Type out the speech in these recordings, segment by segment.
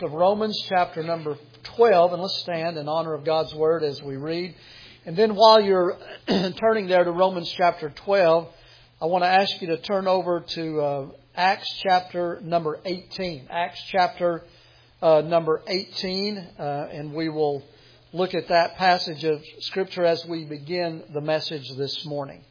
Of Romans chapter number 12, and let's stand in honor of God's Word as we read. And then while you're turning there to Romans chapter 12, I want to ask you to turn over to Acts chapter number 18. Acts chapter number 18, and we will look at that passage of Scripture as we begin the message this morning.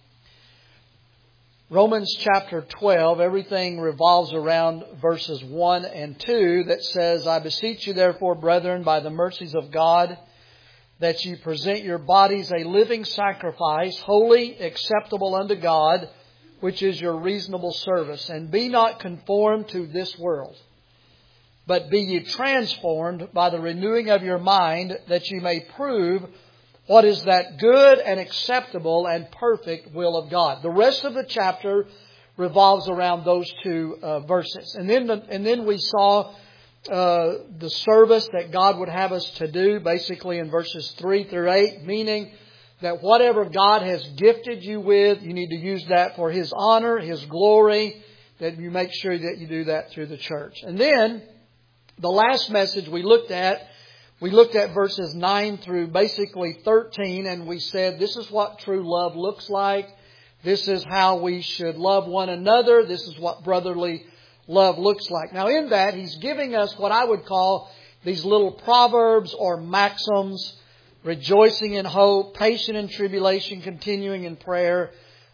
Romans chapter 12, everything revolves around verses 1 and 2 that says, I beseech you therefore, brethren, by the mercies of God, that ye present your bodies a living sacrifice, holy, acceptable unto God, which is your reasonable service. And be not conformed to this world, but be ye transformed by the renewing of your mind, that ye may prove what is that good and acceptable and perfect will of God. The rest of the chapter revolves around those two verses. And then we saw the service that God would have us to do, basically in verses 3 through 8, meaning that whatever God has gifted you with, you need to use that for His honor, His glory, that you make sure that you do that through the church. And then the last message we looked at verses 9 through basically 13, and we said this is what true love looks like. This is how we should love one another. This is what brotherly love looks like. Now in that, he's giving us what I would call these little proverbs or maxims: rejoicing in hope, patient in tribulation, continuing in prayer,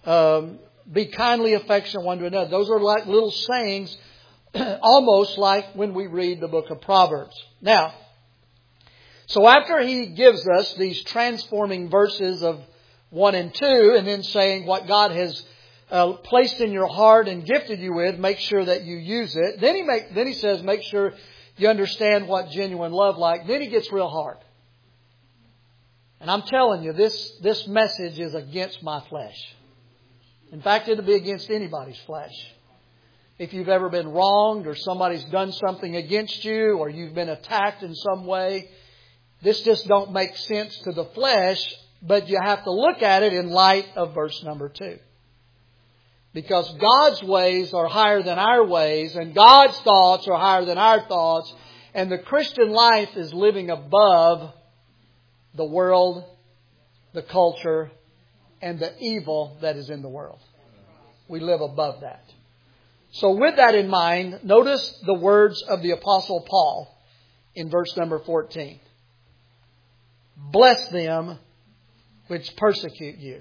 be kindly affectionate one to another. Those are like little sayings, almost like when we read the book of Proverbs. Now, so after he gives us these transforming verses of 1 and 2, and then saying what God has placed in your heart and gifted you with, make sure that you use it. Then he says, make sure you understand what genuine love like. Then he gets real hard. And I'm telling you, this message is against my flesh. In fact, it'll be against anybody's flesh. If you've ever been wronged, or somebody's done something against you, or you've been attacked in some way, this just don't make sense to the flesh, but you have to look at it in light of verse number 2. Because God's ways are higher than our ways, and God's thoughts are higher than our thoughts, and the Christian life is living above the world, the culture, and the evil that is in the world. We live above that. So with that in mind, notice the words of the Apostle Paul in verse number 14. Bless them which persecute you.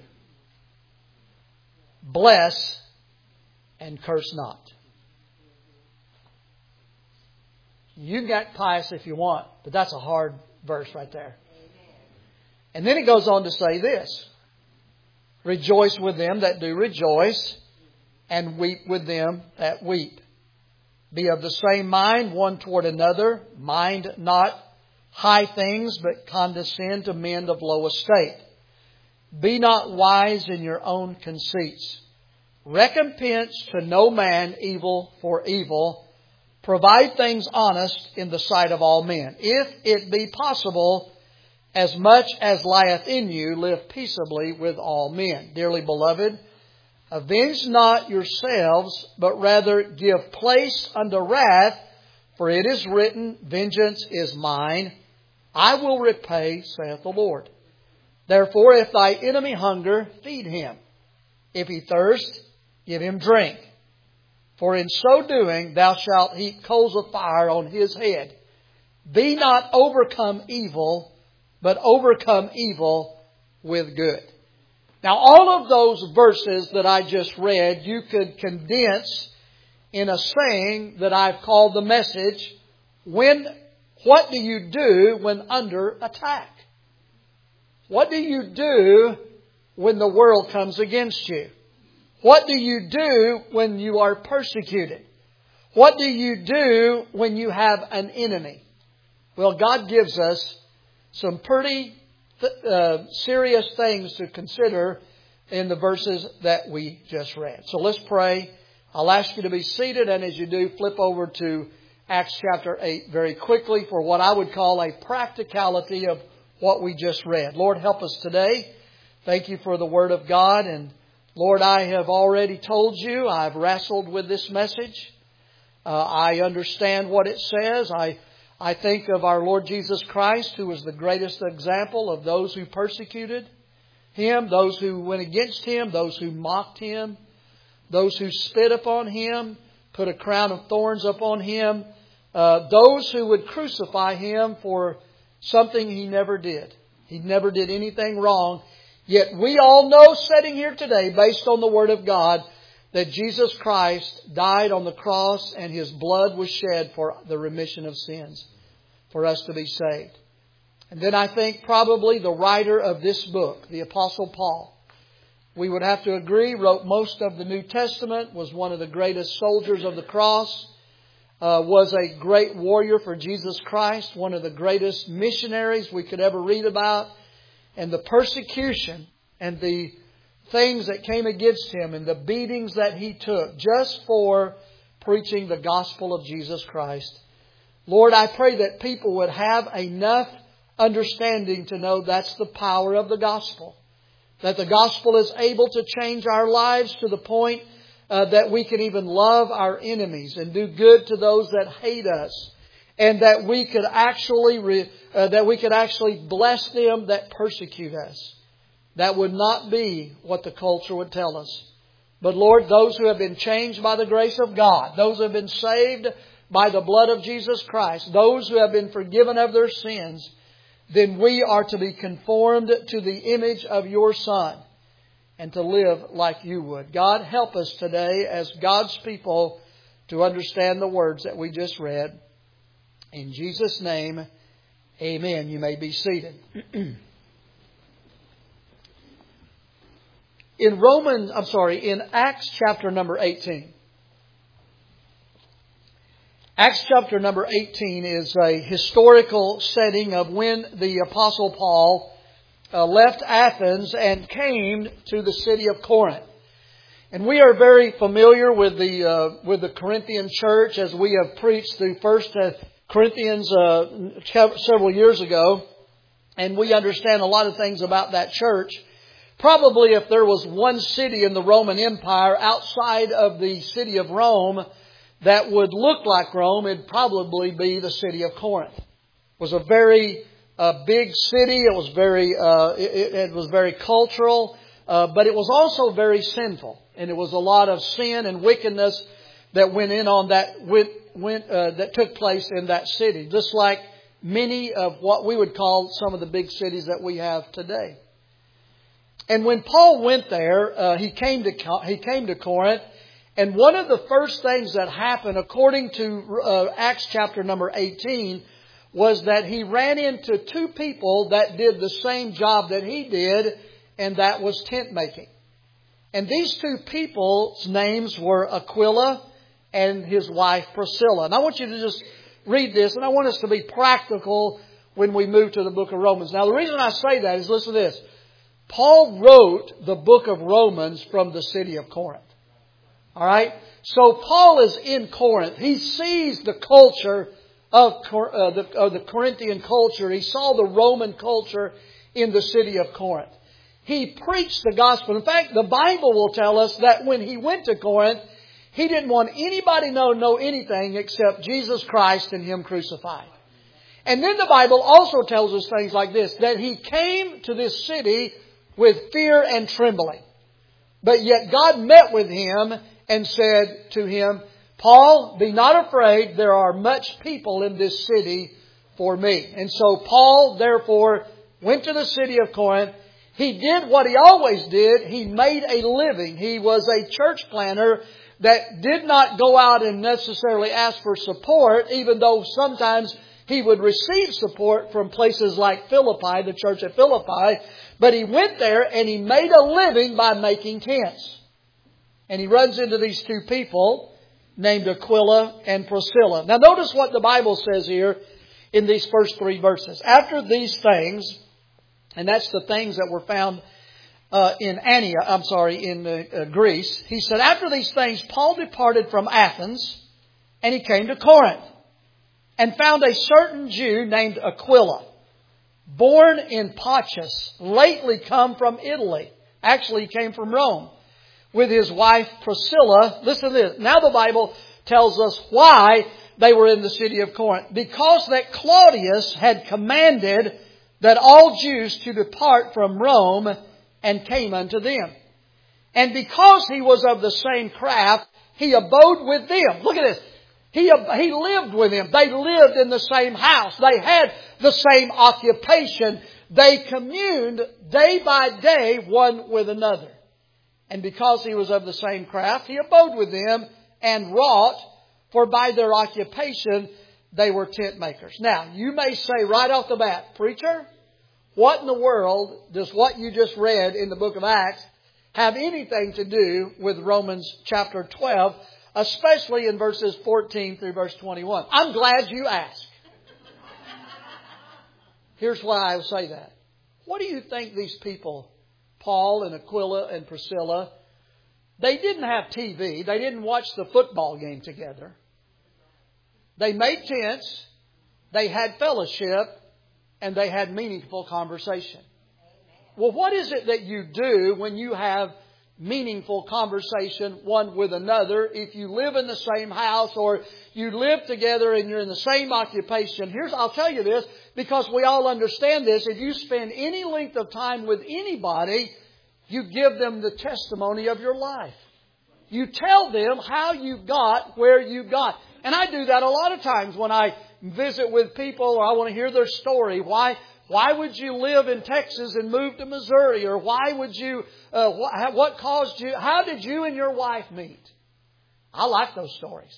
Bless and curse not. You can get pious if you want, but that's a hard verse right there. And then it goes on to say this: rejoice with them that do rejoice, and weep with them that weep. Be of the same mind one toward another. Mind not high things, but condescend to men of low estate. Be not wise in your own conceits. Recompense to no man evil for evil. Provide things honest in the sight of all men. If it be possible, as much as lieth in you, live peaceably with all men. Dearly beloved, avenge not yourselves, but rather give place unto wrath, for it is written, vengeance is mine, I will repay, saith the Lord. Therefore, if thy enemy hunger, feed him. If he thirst, give him drink. For in so doing, thou shalt heap coals of fire on his head. Be not overcome evil, but overcome evil with good. Now, all of those verses that I just read, you could condense in a saying that I've called the message, what do you do when under attack? What do you do when the world comes against you? What do you do when you are persecuted? What do you do when you have an enemy? Well, God gives us some pretty serious things to consider in the verses that we just read. So let's pray. I'll ask you to be seated, and as you do, flip over to Acts chapter 8 very quickly for what I would call a practicality of what we just read. Lord, help us today. Thank you for the Word of God. And Lord, I have already told you, I've wrestled with this message. I understand what it says. I think of our Lord Jesus Christ, who was the greatest example of those who persecuted Him, those who went against Him, those who mocked Him, those who spit upon Him, put a crown of thorns upon Him, those who would crucify Him for something He never did. He never did anything wrong. Yet we all know, sitting here today, based on the Word of God, that Jesus Christ died on the cross and His blood was shed for the remission of sins, for us to be saved. And then I think probably the writer of this book, the Apostle Paul, we would have to agree, wrote most of the New Testament, was one of the greatest soldiers of the cross, was a great warrior for Jesus Christ, one of the greatest missionaries we could ever read about. And the persecution and the things that came against him and the beatings that he took just for preaching the gospel of Jesus Christ. Lord, I pray that people would have enough understanding to know that's the power of the gospel. That the gospel is able to change our lives to the point that we can even love our enemies and do good to those that hate us. And that we could actually bless them that persecute us. That would not be what the culture would tell us. But Lord, those who have been changed by the grace of God, those who have been saved by the blood of Jesus Christ, those who have been forgiven of their sins, then we are to be conformed to the image of your Son and to live like you would. God, help us today as God's people to understand the words that we just read. In Jesus' name, amen. You may be seated. In Acts chapter number 18. Acts chapter number 18 is a historical setting of when the Apostle Paul left Athens and came to the city of Corinth. And we are very familiar with the Corinthian church as we have preached through 1 Corinthians several years ago. And we understand a lot of things about that church. Probably if there was one city in the Roman Empire outside of the city of Rome that would look like Rome, it'd probably be the city of Corinth. It was a very big city. It was very cultural, but it was also very sinful, and it was a lot of sin and wickedness that went in on that took place in that city, just like many of what we would call some of the big cities that we have today. And when Paul went there, he came to Corinth. And one of the first things that happened, according to Acts chapter number 18, was that he ran into two people that did the same job that he did, and that was tent making. And these two people's names were Aquila and his wife Priscilla. And I want you to just read this, and I want us to be practical when we move to the book of Romans. Now, the reason I say that is, listen to this. Paul wrote the book of Romans from the city of Corinth. All right? So Paul is in Corinth. He sees the culture of the Corinthian culture. He saw the Roman culture in the city of Corinth. He preached the gospel. In fact, the Bible will tell us that when he went to Corinth, he didn't want anybody to know anything except Jesus Christ and Him crucified. And then the Bible also tells us things like this, that he came to this city with fear and trembling. But yet God met with him and said to him, Paul, be not afraid. There are much people in this city for me. And so Paul, therefore, went to the city of Corinth. He did what he always did. He made a living. He was a church planter that did not go out and necessarily ask for support, even though sometimes he would receive support from places like Philippi, the church at Philippi. But he went there and he made a living by making tents. And he runs into these two people named Aquila and Priscilla. Now notice what the Bible says here in these first three verses. After these things, and that's the things that were found in Greece. He said, after these things, Paul departed from Athens and he came to Corinth and found a certain Jew named Aquila, born in Pontus, lately come from Italy. Actually, he came from Rome with his wife Priscilla. Listen to this. Now the Bible tells us why they were in the city of Corinth? Because that Claudius had commanded that all Jews to depart from Rome and came unto them. And because he was of the same craft, he abode with them. Look at this. He lived with them. They lived in the same house. They had the same occupation. They communed day by day one with another. And because he was of the same craft, he abode with them and wrought, for by their occupation they were tent makers. Now, you may say right off the bat, preacher, what in the world does what you just read in the book of Acts have anything to do with Romans chapter 12, especially in verses 14 through verse 21? I'm glad you asked. Here's why I say that. What do you think these people, Paul and Aquila and Priscilla, they didn't have TV. They didn't watch the football game together. They made tents. They had fellowship. And they had meaningful conversation. Well, what is it that you do when you have meaningful conversation one with another? If you live in the same house or you live together and you're in the same occupation. I'll tell you this because we all understand this. If you spend any length of time with anybody, you give them the testimony of your life. You tell them how you got where you got. And I do that a lot of times when I visit with people or I want to hear their story. Why would you live in Texas and move to Missouri? Or why would you, what caused you, how did you and your wife meet? I like those stories.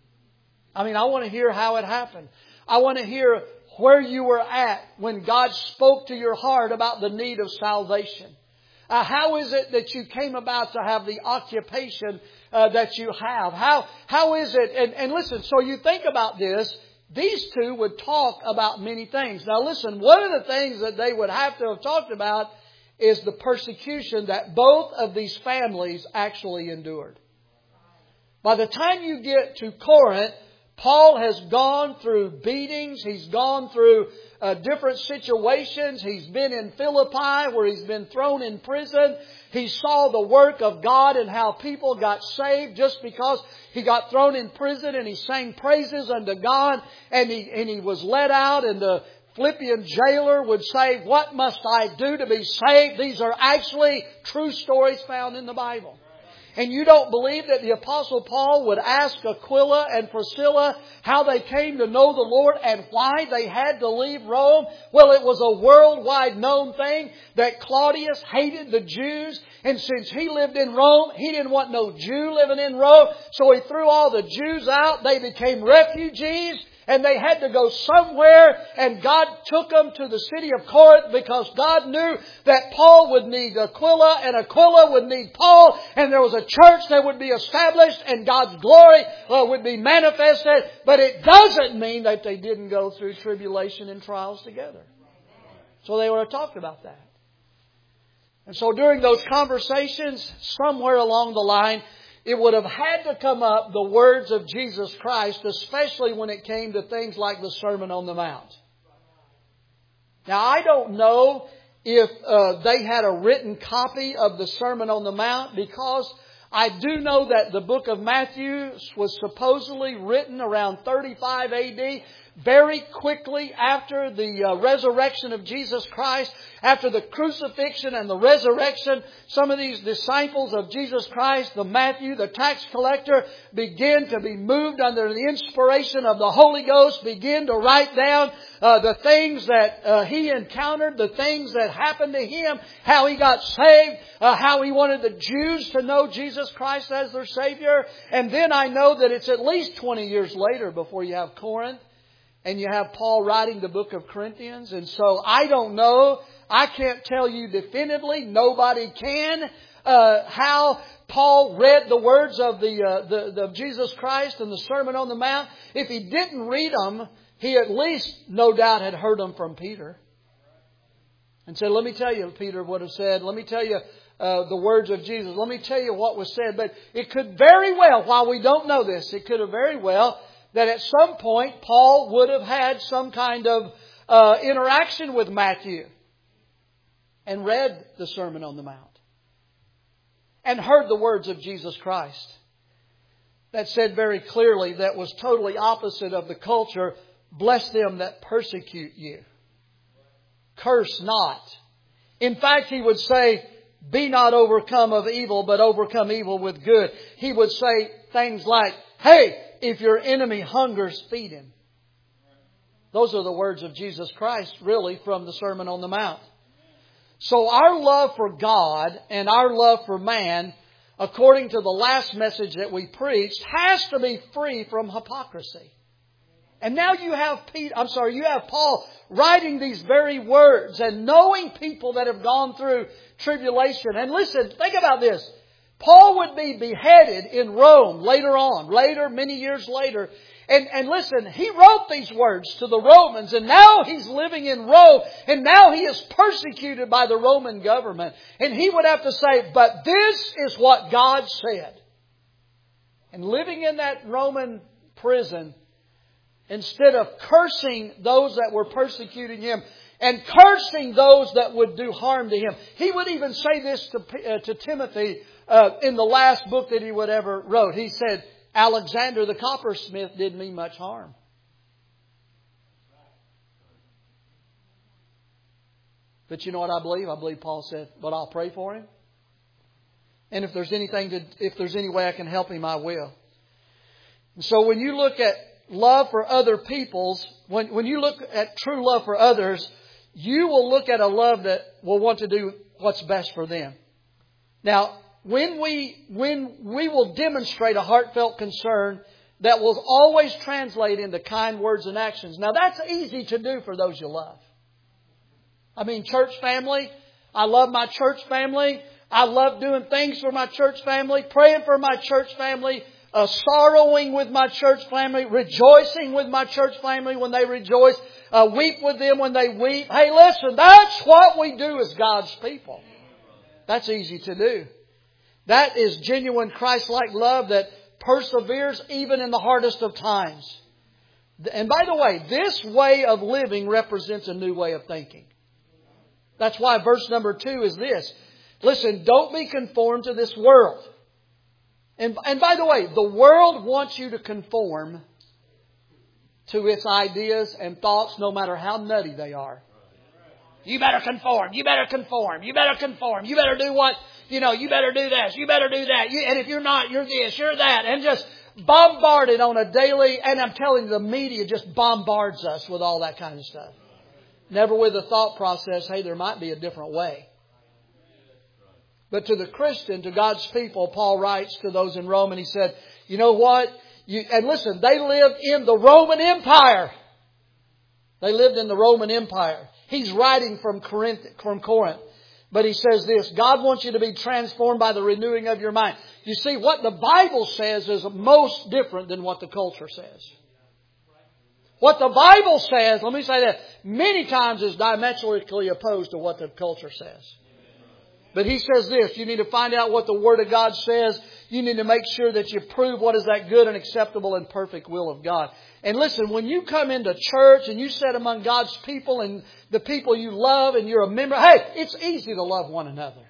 I want to hear how it happened. I want to hear where you were at when God spoke to your heart about the need of salvation. How is it that you came about to have the occupation that you have? How is it? And listen, so you think about this. These two would talk about many things. Now listen, one of the things that they would have to have talked about is the persecution that both of these families actually endured. By the time you get to Corinth, Paul has gone through beatings. He's gone through different situations. He's been in Philippi where he's been thrown in prison. He saw the work of God and how people got saved just because he got thrown in prison and he sang praises unto God and he was let out and the Philippian jailer would say, "What must I do to be saved?" These are actually true stories found in the Bible. And you don't believe that the Apostle Paul would ask Aquila and Priscilla how they came to know the Lord and why they had to leave Rome? Well, it was a worldwide known thing that Claudius hated the Jews. And since he lived in Rome, he didn't want no Jew living in Rome. So he threw all the Jews out. They became refugees. And they had to go somewhere, and God took them to the city of Corinth because God knew that Paul would need Aquila and Aquila would need Paul, and there was a church that would be established and God's glory would be manifested. But it doesn't mean that they didn't go through tribulation and trials together. So they would have talked about that. And so during those conversations, somewhere along the line, it would have had to come up the words of Jesus Christ, especially when it came to things like the Sermon on the Mount. Now, I don't know if they had a written copy of the Sermon on the Mount, because I do know that the book of Matthew was supposedly written around 35 AD. Very quickly after the resurrection of Jesus Christ, after the crucifixion and the resurrection, some of these disciples of Jesus Christ, Matthew, the tax collector, began to be moved under the inspiration of the Holy Ghost, began to write down the things that he encountered, the things that happened to him, how he got saved, how he wanted the Jews to know Jesus Christ as their Savior. And then I know that it's at least 20 years later before you have Corinth. And you have Paul writing the book of Corinthians. And so I don't know. I can't tell you definitively. Nobody can. How Paul read the words of the Jesus Christ and the Sermon on the Mount. If he didn't read them, he at least no doubt had heard them from Peter. And said, "Let me tell you," Peter would have said, "let me tell you the words of Jesus. Let me tell you what was said." But it could very well, while we don't know this, it could have very well that at some point Paul would have had some kind of interaction with Matthew and read the Sermon on the Mount and heard the words of Jesus Christ. that said very clearly, that was totally opposite of the culture, bless them that persecute you. Curse not. In fact, He would say, be not overcome of evil, but overcome evil with good. He would say things like, hey, if your enemy hungers, feed him. Those are the words of Jesus Christ, really, from the Sermon on the Mount. So our love for God and our love for man, according to the last message that we preached, has to be free from hypocrisy. And now you have Paul writing these very words and knowing people that have gone through tribulation. And listen, think about this. Paul would be beheaded in Rome many years later. And listen, he wrote these words to the Romans, and now he's living in Rome, and now he is persecuted by the Roman government. And he would have to say, but this is what God said. And living in that Roman prison, instead of cursing those that were persecuting him and cursing those that would do harm to him, he would even say this to Timothy in the last book that he would ever wrote. He said, Alexander the coppersmith did me much harm. But you know what I believe? I believe Paul said, but I'll pray for him. And if there's any way I can help him, I will. And so when you look at love for other people's, when you look at true love for others, you will look at a love that will want to do what's best for them. Now, when we will demonstrate a heartfelt concern that will always translate into kind words and actions. Now, that's easy to do for those you love. I mean, church family. I love my church family. I love doing things for my church family, praying for my church family, sorrowing with my church family, rejoicing with my church family when they rejoice, weep with them when they weep. Hey, listen, that's what we do as God's people. That's easy to do. That is genuine Christ-like love that perseveres even in the hardest of times. And by the way, this way of living represents a new way of thinking. That's why verse number 2 is this. Listen, don't be conformed to this world. And by the way, the world wants you to conform to its ideas and thoughts no matter how nutty they are. You better conform. You better conform. You better conform. You better do what, you better do this. You better do that. And if you're not, you're this, you're that. And just bombarded on a daily, and I'm telling you, the media just bombards us with all that kind of stuff. Never with the thought process, hey, there might be a different way. But to the Christian, to God's people, Paul writes to those in Rome, and he said, you know what? And listen, they lived in the Roman Empire. They lived in the Roman Empire. He's writing from Corinth. But he says this, God wants you to be transformed by the renewing of your mind. You see, what the Bible says is most different than what the culture says. What the Bible says, let me say that, many times is diametrically opposed to what the culture says. But he says this, you need to find out what the Word of God says. You need to make sure that you prove what is that good and acceptable and perfect will of God. And listen, when you come into church and you sit among God's people and the people you love and you're a member, hey, it's easy to love one another.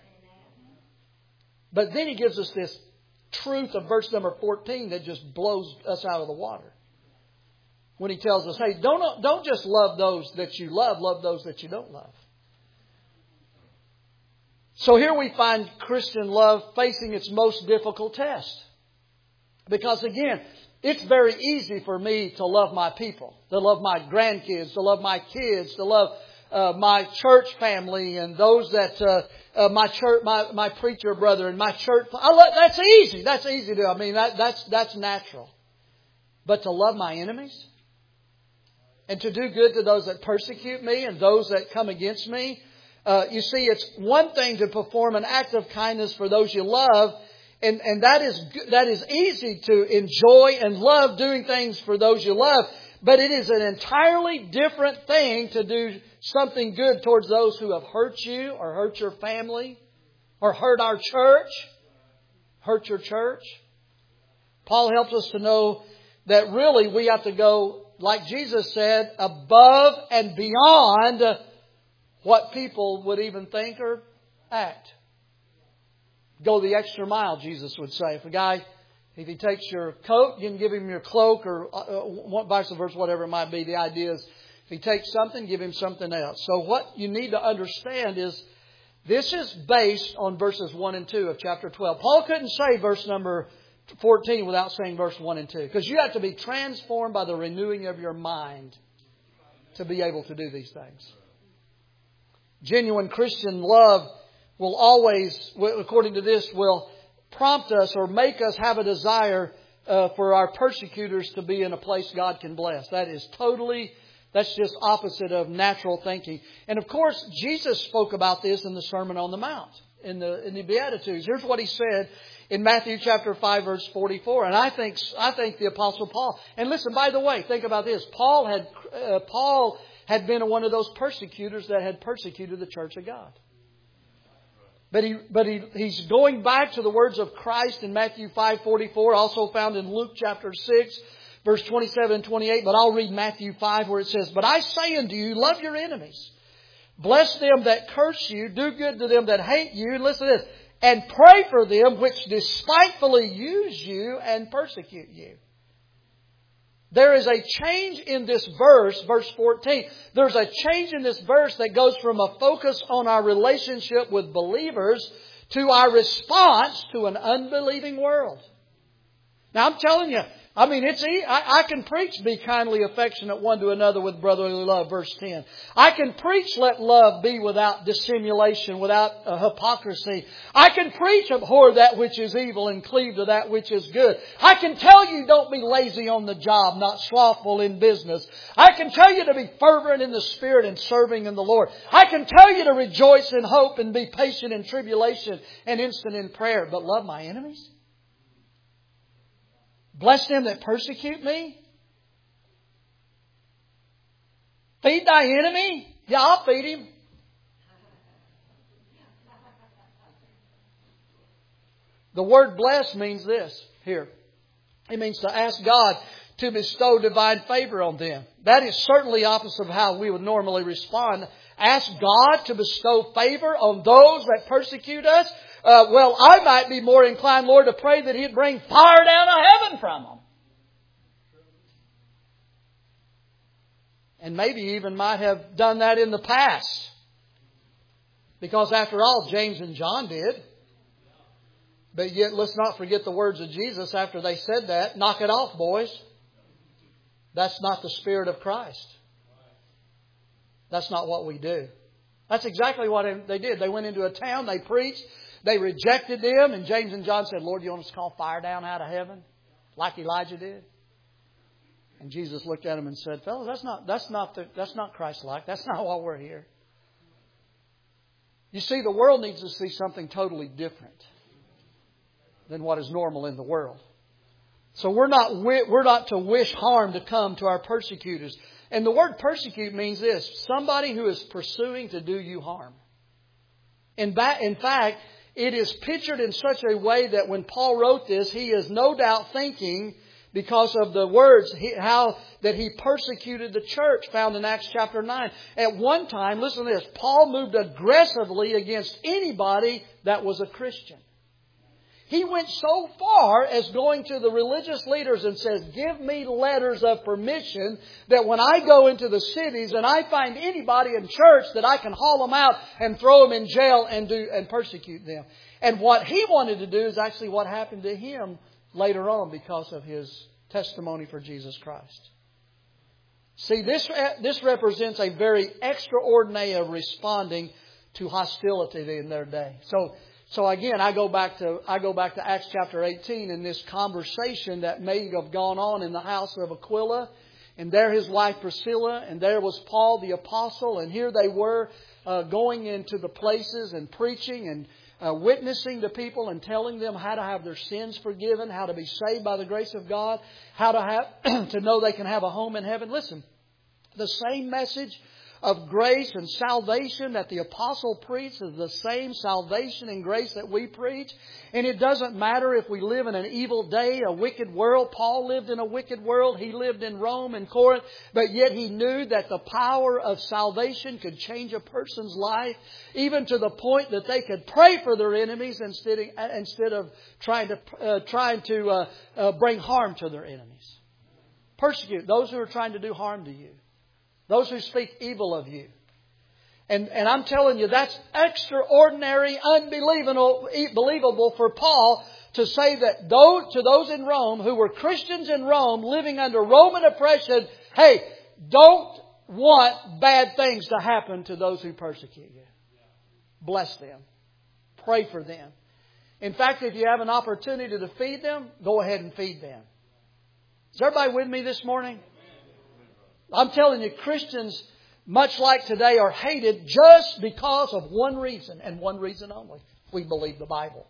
But then he gives us this truth of verse number 14 that just blows us out of the water. When he tells us, hey, don't just love those that you love those that you don't love. So here we find Christian love facing its most difficult test. Because again, it's very easy for me to love my people, to love my grandkids, to love my kids, to love my church family and those that my preacher brother and my church. That's easy. That's easy to do. I mean, that's natural. But to love my enemies and to do good to those that persecute me and those that come against me. You see, it's one thing to perform an act of kindness for those you love. And that is easy to enjoy and love doing things for those you love. But it is an entirely different thing to do something good towards those who have hurt you or hurt your family or hurt our church, hurt your church. Paul helps us to know that really we have to go, like Jesus said, above and beyond what people would even think or act. Go the extra mile, Jesus would say. If a guy, If he takes your coat, you can give him your cloak, or vice versa, whatever it might be. The idea is, if he takes something, give him something else. So what you need to understand is, this is based on verses 1 and 2 of chapter 12. Paul couldn't say verse number 14 without saying verse 1 and 2. Because you have to be transformed by the renewing of your mind to be able to do these things. Genuine Christian love will always, according to this, will prompt us or make us have a desire for our persecutors to be in a place God can bless. That's just opposite of natural thinking. And of course, Jesus spoke about this in the Sermon on the Mount, in the Beatitudes. Here's what He said in Matthew chapter 5, verse 44. And I think the Apostle Paul, and listen, by the way, think about this. Paul had been one of those persecutors that had persecuted the church of God. But he's going back to the words of Christ in Matthew 5:44, also found in Luke chapter 6, verse 27 and 28. But I'll read Matthew 5 where it says, "But I say unto you, love your enemies. Bless them that curse you. Do good to them that hate you." And listen to this. "And pray for them which despitefully use you and persecute you." There is a change in this verse, verse 14. There's a change in this verse that goes from a focus on our relationship with believers to our response to an unbelieving world. Now I'm telling you, I can preach be kindly affectionate one to another with brotherly love, verse 10. I can preach let love be without dissimulation, without hypocrisy. I can preach abhor that which is evil and cleave to that which is good. I can tell you don't be lazy on the job, not slothful in business. I can tell you to be fervent in the Spirit and serving in the Lord. I can tell you to rejoice in hope and be patient in tribulation and instant in prayer, but love my enemies. Bless them that persecute me. Feed thy enemy. Yeah, I'll feed him. The word bless means this here. It means to ask God to bestow divine favor on them. That is certainly opposite of how we would normally respond. Ask God to bestow favor on those that persecute us. Well, I might be more inclined, Lord, to pray that He'd bring fire down to heaven from them. And maybe even might have done that in the past. Because after all, James and John did. But yet, let's not forget the words of Jesus after they said that. Knock it off, boys. That's not the Spirit of Christ. That's not what we do. That's exactly what they did. They went into a town, they preached, they rejected them, and James and John said, "Lord, you want us to call fire down out of heaven like Elijah did?" And Jesus looked at them and said, "Fellas, that's not Christ-like. That's not why we're here." You see, the world needs to see something totally different than what is normal in the world. So we're not to wish harm to come to our persecutors. And the word persecute means this: somebody who is pursuing to do you harm. In fact, it is pictured in such a way that when Paul wrote this, he is no doubt thinking, because of the words, how that he persecuted the church, found in Acts chapter 9. At one time, listen to this, Paul moved aggressively against anybody that was a Christian. He went so far as going to the religious leaders and says, "Give me letters of permission that when I go into the cities and I find anybody in church that I can haul them out and throw them in jail and persecute them." And what he wanted to do is actually what happened to him later on because of his testimony for Jesus Christ. See, this represents a very extraordinary of responding to hostility in their day. So again, I go back to Acts chapter 18 and this conversation that may have gone on in the house of Aquila, and there his wife Priscilla, and there was Paul the apostle, and here they were going into the places and preaching and witnessing to people and telling them how to have their sins forgiven, how to be saved by the grace of God, how to have to know they can have a home in heaven. Listen, the same message of grace and salvation that the apostle preached is the same salvation and grace that we preach. And it doesn't matter if we live in an evil day, a wicked world. Paul lived in a wicked world. He lived in Rome and Corinth. But yet he knew that the power of salvation could change a person's life, even to the point that they could pray for their enemies instead of trying to bring harm to their enemies. Persecute those who are trying to do harm to you. Those who speak evil of you. And I'm telling you, that's extraordinary, unbelievable for Paul to say that to those in Rome who were Christians in Rome living under Roman oppression, hey, don't want bad things to happen to those who persecute you. Bless them. Pray for them. In fact, if you have an opportunity to feed them, go ahead and feed them. Is everybody with me this morning? I'm telling you, Christians, much like today, are hated just because of one reason and one reason only. We believe the Bible.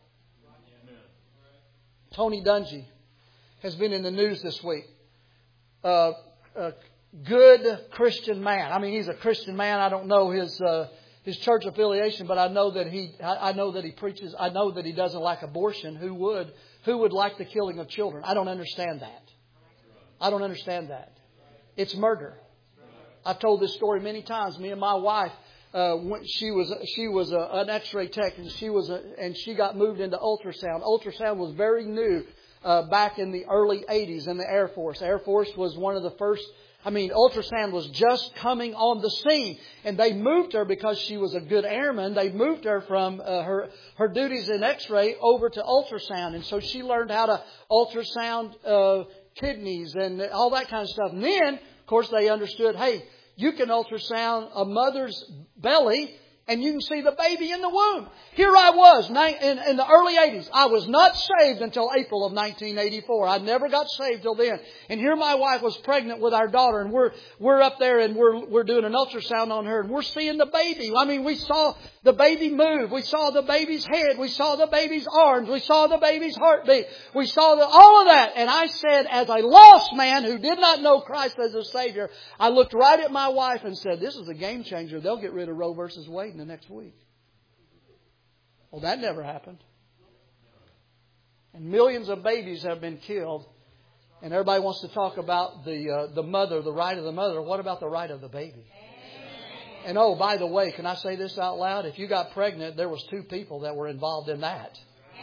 Tony Dungy has been in the news this week. A good Christian man. I mean, he's a Christian man. I don't know his church affiliation, but I know that he preaches. I know that he doesn't like abortion. Who would like the killing of children? I don't understand that. I don't understand that. It's murder. I've told this story many times. Me and my wife, she was an X-ray tech, and she got moved into ultrasound. Ultrasound was very new back in the early 80s in the Air Force. Air Force was one of the first. Ultrasound was just coming on the scene, and they moved her because she was a good airman. They moved her from her duties in X-ray over to ultrasound, and so she learned how to ultrasound kidneys and all that kind of stuff. And then, of course, they understood, hey, you can ultrasound a mother's belly and you can see the baby in the womb. Here I was in the early 80s. I was not saved until April of 1984. I never got saved till then. And here my wife was pregnant with our daughter, and we're up there and we're doing an ultrasound on her, and we're seeing the baby. I mean, we saw the baby move. We saw the baby's head. We saw the baby's arms. We saw the baby's heartbeat. We saw all of that. And I said, as a lost man who did not know Christ as a Savior, I looked right at my wife and said, this is a game changer. They'll get rid of Roe versus Wade in the next week. Well, that never happened. And millions of babies have been killed. And everybody wants to talk about the mother, the right of the mother. What about the right of the baby? And oh, by the way, can I say this out loud? If you got pregnant, there was 2 people that were involved in that.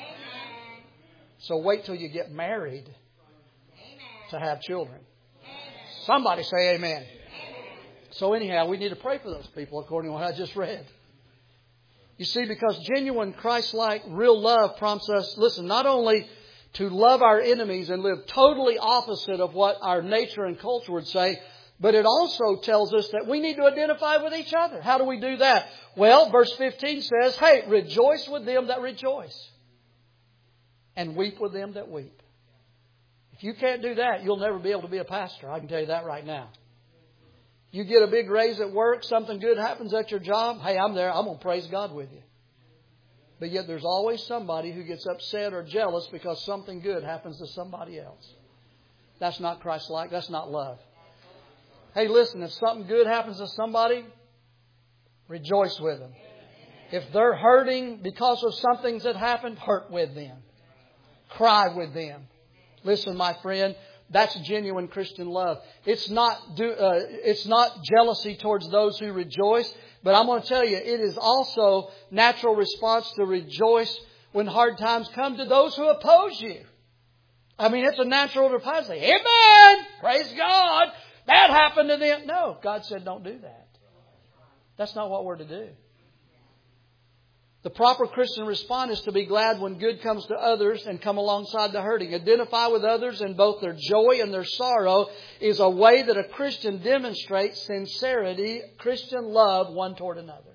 So wait till you get married to have children. Somebody say amen. So anyhow, we need to pray for those people according to what I just read. You see, because genuine Christ-like real love prompts us, listen, not only to love our enemies and live totally opposite of what our nature and culture would say, but it also tells us that we need to identify with each other. How do we do that? Well, verse 15 says, hey, rejoice with them that rejoice and weep with them that weep. If you can't do that, you'll never be able to be a pastor. I can tell you that right now. You get a big raise at work, something good happens at your job. Hey, I'm there. I'm going to praise God with you. But yet there's always somebody who gets upset or jealous because something good happens to somebody else. That's not Christ-like. That's not love. Hey, listen, if something good happens to somebody, rejoice with them. If they're hurting because of something that happened, hurt with them. Cry with them. Listen, my friend, that's genuine Christian love. It's not jealousy towards those who rejoice. But I'm going to tell you, it is also natural response to rejoice when hard times come to those who oppose you. I mean, it's a natural response. Say, amen! Praise God! That happened to them. No, God said don't do that. That's not what we're to do. The proper Christian response is to be glad when good comes to others and come alongside the hurting. Identify with others in both their joy and their sorrow is a way that a Christian demonstrates sincerity, Christian love one toward another.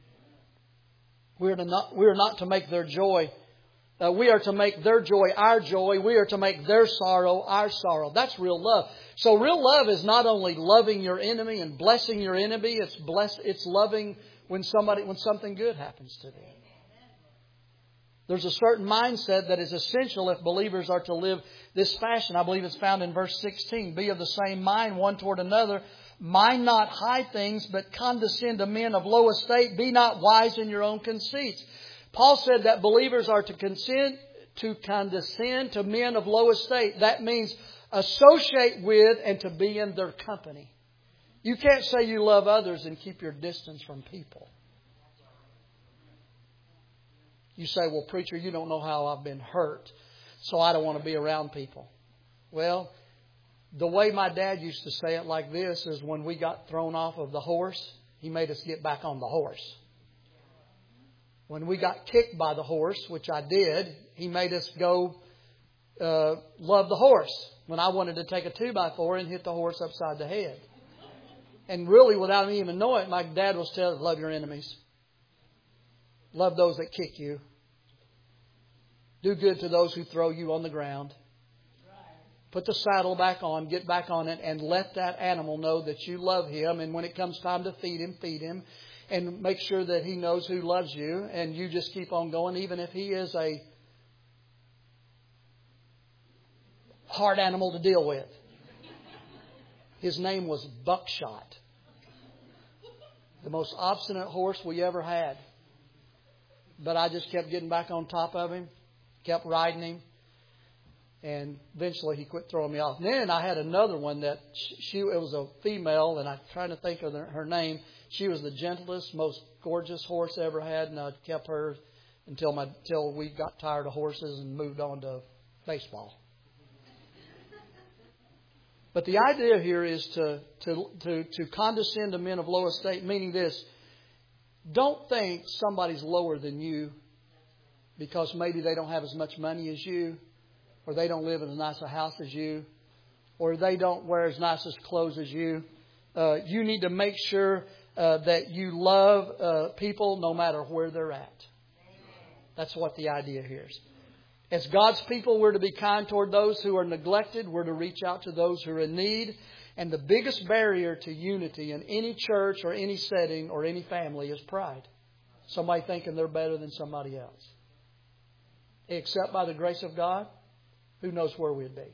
We are not to make their joy. We are to make their joy our joy. We are to make their sorrow our sorrow. That's real love. So real love is not only loving your enemy and blessing your enemy. It's loving when something good happens to them. There's a certain mindset that is essential if believers are to live this fashion. I believe it's found in verse 16. Be of the same mind one toward another. Mind not high things, but condescend to men of low estate. Be not wise in your own conceits. Paul said that believers are to condescend to men of low estate. That means associate with and to be in their company. You can't say you love others and keep your distance from people. You say, well, preacher, you don't know how I've been hurt, so I don't want to be around people. Well, the way my dad used to say it like this is when we got thrown off of the horse, he made us get back on the horse. When we got kicked by the horse, which I did, he made us go love the horse. When I wanted to take a 2x4 and hit the horse upside the head. And really, without me even knowing it, my dad was telling, love your enemies. Love those that kick you. Do good to those who throw you on the ground. Put the saddle back on, get back on it, and let that animal know that you love him. And when it comes time to feed him. And make sure that he knows who loves you. And you just keep on going, even if he is a hard animal to deal with. His name was Buckshot. The most obstinate horse we ever had. But I just kept getting back on top of him. Kept riding him. And eventually he quit throwing me off. And then I had another one that it was a female, and I'm trying to think of her name. She was the gentlest, most gorgeous horse I ever had, and I kept her until we got tired of horses and moved on to baseball. But the idea here is to condescend to men of low estate, meaning this: don't think somebody's lower than you because maybe they don't have as much money as you, or they don't live in as nice a house as you, or they don't wear as nice as clothes as you. You need to make sure that you love people no matter where they're at. That's what the idea here is. As God's people, we're to be kind toward those who are neglected. We're to reach out to those who are in need. And the biggest barrier to unity in any church or any setting or any family is pride. Somebody thinking they're better than somebody else. Except by the grace of God, who knows where we'd be.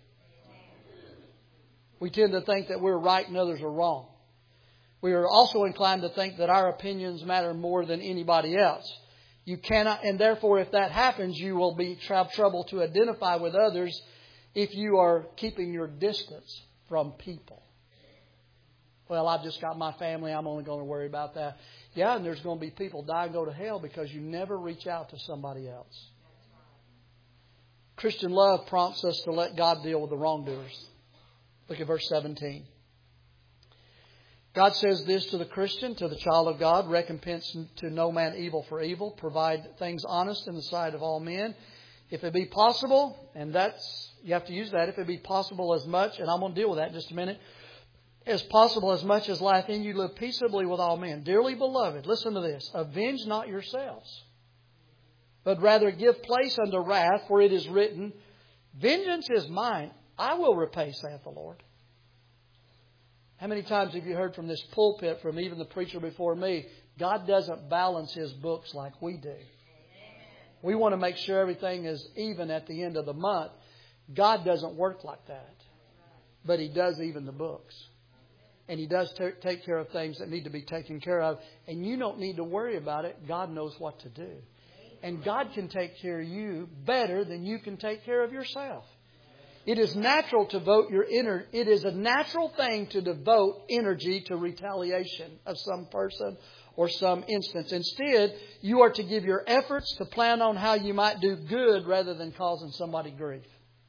We tend to think that we're right and others are wrong. We are also inclined to think that our opinions matter more than anybody else. You cannot, and therefore if that happens, you will have trouble to identify with others if you are keeping your distance from people. Well, I've just got my family, I'm only going to worry about that. Yeah, and there's going to be people die and go to hell because you never reach out to somebody else. Christian love prompts us to let God deal with the wrongdoers. Look at verse 17. God says this to the Christian, to the child of God: recompense to no man evil for evil. Provide things honest in the sight of all men. If it be possible, and you have to use that, if it be possible as much, and I'm going to deal with that in just a minute, as possible as much as lieth in you, live peaceably with all men. Dearly beloved, listen to this: avenge not yourselves, but rather give place unto wrath, for it is written, vengeance is mine, I will repay, saith the Lord. How many times have you heard from this pulpit, from even the preacher before me, God doesn't balance His books like we do. We want to make sure everything is even at the end of the month. God doesn't work like that. But He does even the books. And He does take care of things that need to be taken care of. And you don't need to worry about it. God knows what to do. And God can take care of you better than you can take care of yourself. It is natural to it is a natural thing to devote energy to retaliation of some person or some instance. Instead, you are to give your efforts to plan on how you might do good rather than causing somebody grief.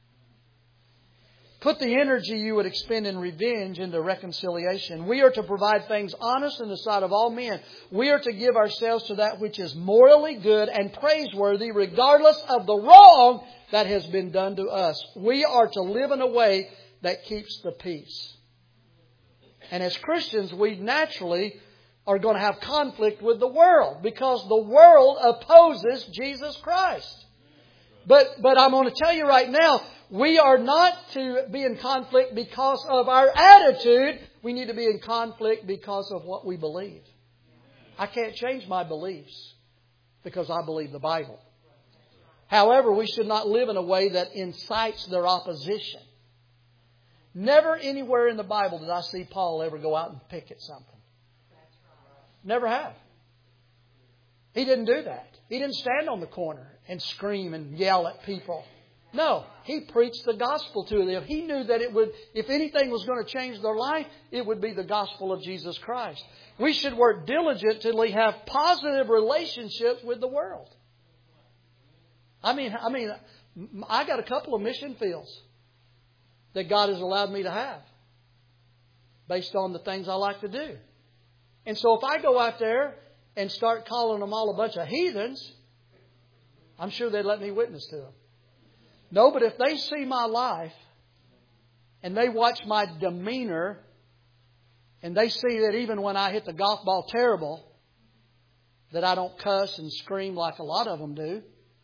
Put the energy you would expend in revenge into reconciliation. We are to provide things honest in the sight of all men. We are to give ourselves to that which is morally good and praiseworthy, regardless of the wrong that has been done to us. We are to live in a way that keeps the peace. And as Christians, we naturally are going to have conflict with the world because the world opposes Jesus Christ. But I'm going to tell you right now, we are not to be in conflict because of our attitude. We need to be in conflict because of what we believe. I can't change my beliefs because I believe the Bible. However, we should not live in a way that incites their opposition. Never anywhere in the Bible did I see Paul ever go out and picket something. Never have. He didn't do that. He didn't stand on the corner and scream and yell at people. No, he preached the gospel to them. He knew that it would, if anything was going to change their life, it would be the gospel of Jesus Christ. We should work diligently, have positive relationships with the world. I mean, I got a couple of mission fields that God has allowed me to have based on the things I like to do. And so if I go out there and start calling them all a bunch of heathens, I'm sure they'd let me witness to them. No, but if they see my life and they watch my demeanor and they see that even when I hit the golf ball terrible, that I don't cuss and scream like a lot of them do.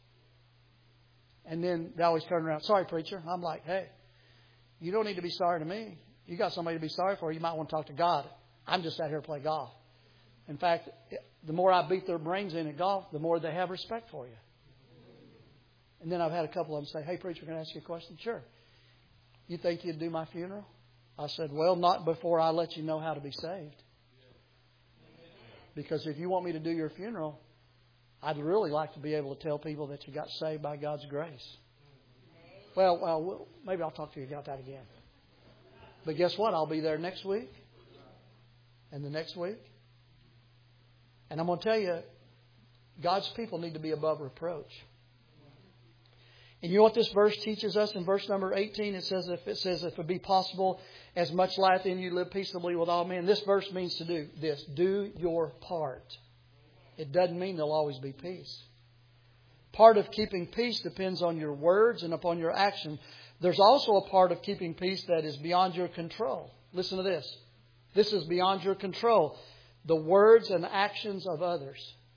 And then they always turn around, sorry, preacher. I'm like, hey, you don't need to be sorry to me. You got somebody to be sorry for. You might want to talk to God. I'm just out here to play golf. In fact, the more I beat their brains in at golf, the more they have respect for you. And then I've had a couple of them say, hey, preacher, can I ask you a question? Sure. You think you'd do my funeral? I said, well, not before I let you know how to be saved. Because if you want me to do your funeral, I'd really like to be able to tell people that you got saved by God's grace. Well, maybe I'll talk to you about that again. But guess what? I'll be there next week. And the next week. And I'm going to tell you, God's people need to be above reproach. And you know what this verse teaches us in verse number 18? It says, if it be possible, as much life in you, live peaceably with all men. This verse means to do this. Do your part. It doesn't mean there'll always be peace. Part of keeping peace depends on your words and upon your action. There's also a part of keeping peace that is beyond your control. Listen to this. This is beyond your control. The words and actions of others.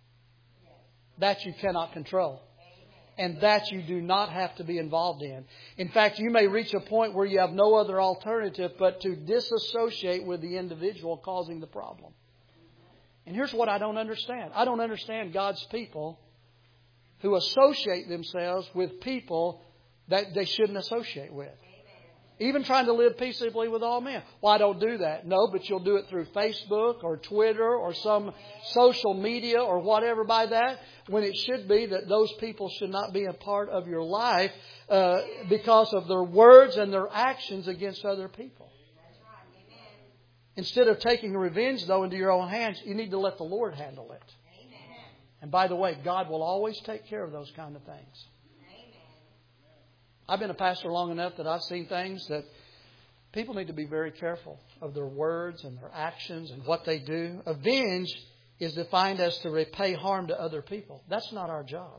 That you cannot control. And that you do not have to be involved in. In fact, you may reach a point where you have no other alternative but to disassociate with the individual causing the problem. And here's what I don't understand. I don't understand God's people who associate themselves with people that they shouldn't associate with. Even trying to live peaceably with all men. Well, I don't do that. No, but you'll do it through Facebook or Twitter or some social media or whatever by that, when it should be that those people should not be a part of your life because of their words and their actions against other people. Instead of taking revenge, though, into your own hands, you need to let the Lord handle it. And by the way, God will always take care of those kind of things. I've been a pastor long enough that I've seen things that people need to be very careful of their words and their actions and what they do. Avenge is defined as to repay harm to other people. That's not our job.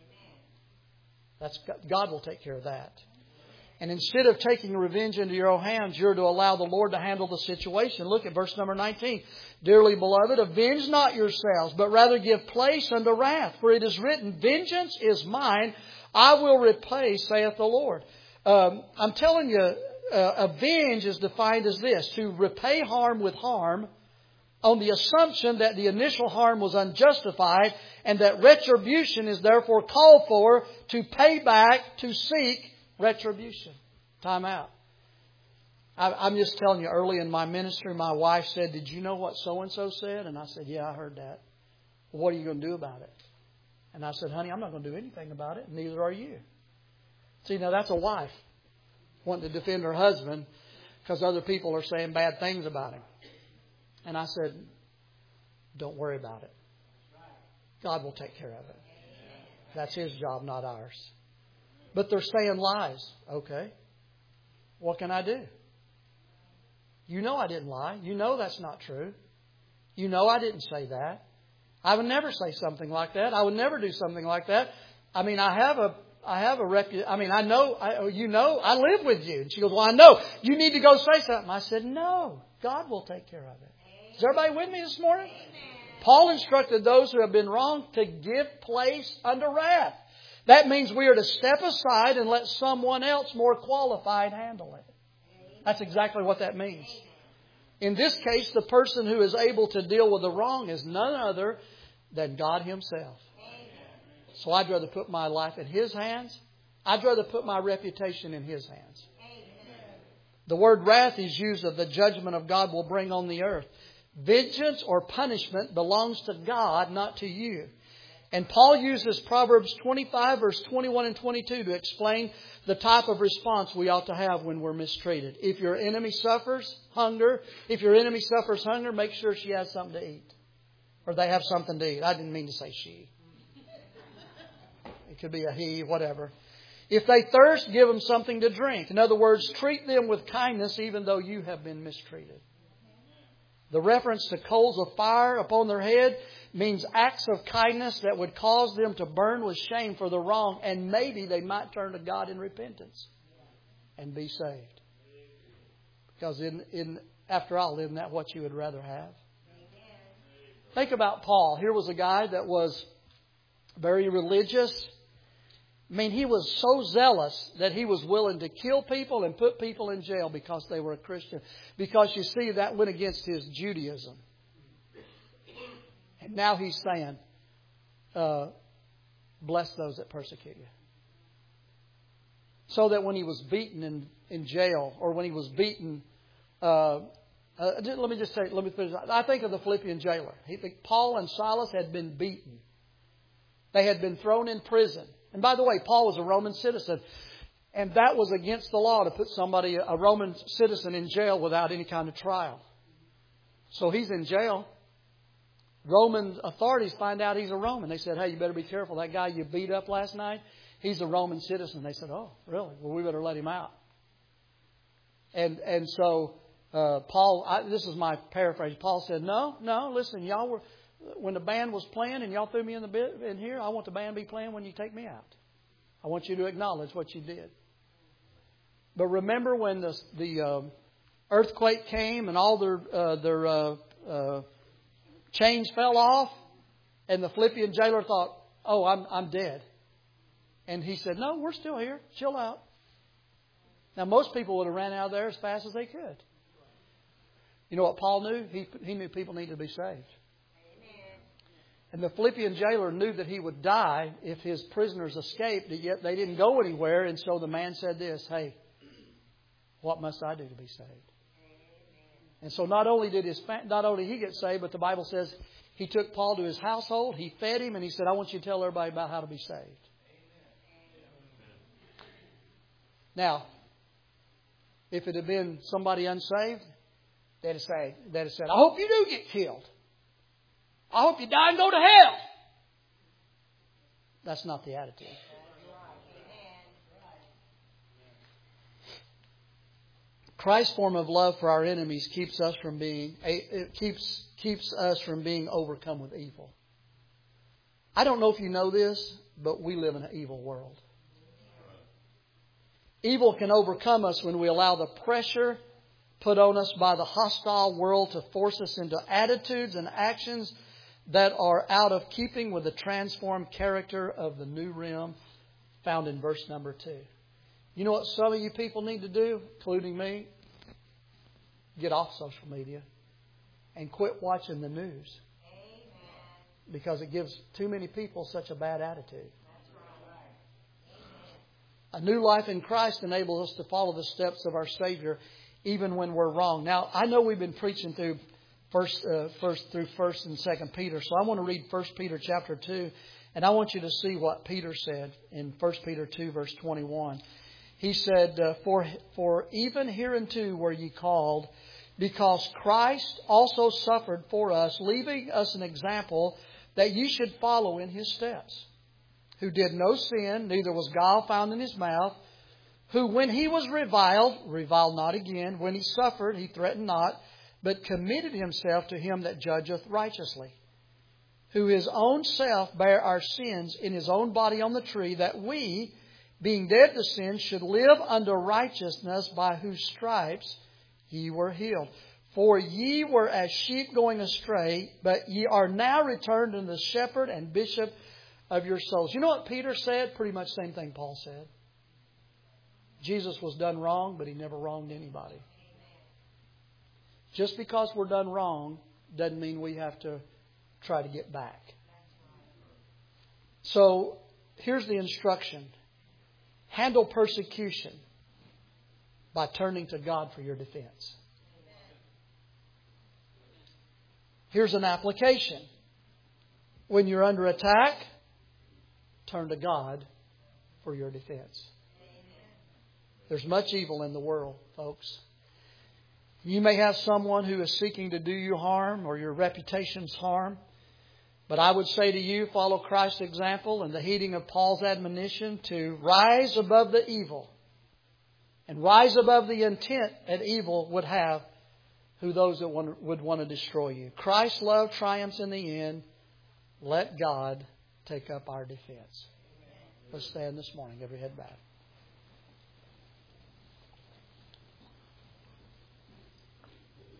God will take care of that. And instead of taking revenge into your own hands, you're to allow the Lord to handle the situation. Look at verse number 19. Dearly beloved, avenge not yourselves, but rather give place unto wrath. For it is written, vengeance is mine, I will repay, saith the Lord. I'm telling you, avenge is defined as this: to repay harm with harm on the assumption that the initial harm was unjustified and that retribution is therefore called for to pay back, to seek retribution. Time out. I'm just telling you, early in my ministry, my wife said, did you know what so-and-so said? And I said, yeah, I heard that. Well, what are you going to do about it? And I said, honey, I'm not going to do anything about it. Neither are you. See, now that's a wife wanting to defend her husband because other people are saying bad things about him. And I said, don't worry about it. God will take care of it. That's His job, not ours. But they're saying lies. Okay. What can I do? You know I didn't lie. You know that's not true. You know I didn't say that. I would never say something like that. I would never do something like that. I mean, I have a reputation. I mean, I know, I live with you. And she goes, well, I know. You need to go say something. I said, no, God will take care of it. Is everybody with me this morning? Paul instructed those who have been wronged to give place unto wrath. That means we are to step aside and let someone else more qualified handle it. That's exactly what that means. In this case, the person who is able to deal with the wrong is none other than God Himself. So I'd rather put my life in His hands. I'd rather put my reputation in His hands. The word wrath is used of the judgment of God will bring on the earth. Vengeance or punishment belongs to God, not to you. And Paul uses Proverbs 25, verse 21 and 22 to explain the type of response we ought to have when we're mistreated. If your enemy suffers hunger, make sure she has something to eat. Or they have something to eat. I didn't mean to say she. It could be a he, whatever. If they thirst, give them something to drink. In other words, treat them with kindness even though you have been mistreated. The reference to coals of fire upon their head means acts of kindness that would cause them to burn with shame for the wrong, and maybe they might turn to God in repentance and be saved. Because after all, isn't that what you would rather have? Think about Paul. Here was a guy that was very religious. I mean, he was so zealous that he was willing to kill people and put people in jail because they were a Christian. Because you see, that went against his Judaism. And now he's saying, bless those that persecute you. So that when he was beaten in jail, or when he was beaten, let me finish. I think of the Philippian jailer. Paul and Silas had been beaten. They had been thrown in prison. And by the way, Paul was a Roman citizen. And that was against the law to put a Roman citizen in jail without any kind of trial. So he's in jail. Roman authorities find out he's a Roman. They said, hey, you better be careful. That guy you beat up last night, he's a Roman citizen. They said, oh, really? Well, we better let him out. And so Paul, this is my paraphrase. Paul said, no, listen, y'all were... When the band was playing and y'all threw me in here, I want the band to be playing when you take me out. I want you to acknowledge what you did. But remember when the earthquake came and all their chains fell off, and the Philippian jailer thought, oh, I'm dead. And he said, no, we're still here. Chill out. Now, most people would have ran out of there as fast as they could. You know what Paul knew? He knew people needed to be saved. And the Philippian jailer knew that he would die if his prisoners escaped, yet they didn't go anywhere. And so the man said this, hey, what must I do to be saved? And so not only he get saved, but the Bible says he took Paul to his household, he fed him, and he said, I want you to tell everybody about how to be saved. Now, if it had been somebody unsaved, they'd have said, I hope you do get killed. I hope you die and go to hell. That's not the attitude. Christ's form of love for our enemies keeps us from being overcome with evil. I don't know if you know this, but we live in an evil world. Evil can overcome us when we allow the pressure put on us by the hostile world to force us into attitudes and actions that are out of keeping with the transformed character of the new realm found in verse number 2. You know what some of you people need to do, including me? Get off social media and quit watching the news. Because it gives too many people such a bad attitude. A new life in Christ enables us to follow the steps of our Savior even when we're wrong. Now, I know we've been preaching through First and 2 Peter. So I want to read 1 Peter chapter 2. And I want you to see what Peter said in 1 Peter 2 verse 21. He said, For even hereunto were ye called, because Christ also suffered for us, leaving us an example that ye should follow in His steps. Who did no sin, neither was guile found in His mouth. Who when He was reviled not again. When He suffered, He threatened not, but committed Himself to Him that judgeth righteously, who His own self bare our sins in His own body on the tree, that we, being dead to sin, should live unto righteousness, by whose stripes ye were healed. For ye were as sheep going astray, but ye are now returned unto the shepherd and bishop of your souls. You know what Peter said? Pretty much the same thing Paul said. Jesus was done wrong, but He never wronged anybody. Just because we're done wrong doesn't mean we have to try to get back. So here's the instruction. Handle persecution by turning to God for your defense. Here's an application. When you're under attack, turn to God for your defense. There's much evil in the world, folks. You may have someone who is seeking to do you harm or your reputation's harm. But I would say to you, follow Christ's example and the heeding of Paul's admonition to rise above the evil and rise above the intent that evil would have who those that would want to destroy you. Christ's love triumphs in the end. Let God take up our defense. Let's stand this morning. Every head bowed.